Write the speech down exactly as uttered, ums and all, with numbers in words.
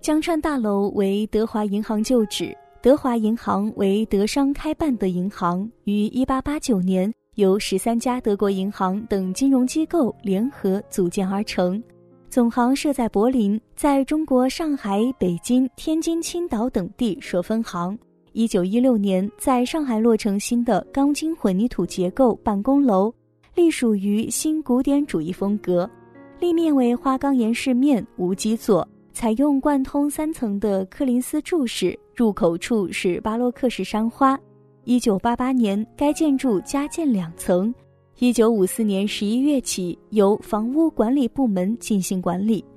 江川大楼为德华银行旧址，德华银行为德商开办的银行，于一八八九年由十三家德国银行等金融机构联合组建而成。总行设在柏林，在中国上海、北京、天津、青岛等地设分行。一九一六年在上海落成新的钢筋混凝土结构办公楼，隶属于新古典主义风格，立面为花岗岩饰面，无基座，采用贯通三层的柯林斯柱式，入口处是巴洛克式山花。一九八八年该建筑加建两层，一九五四年十一月起由房屋管理部门进行管理。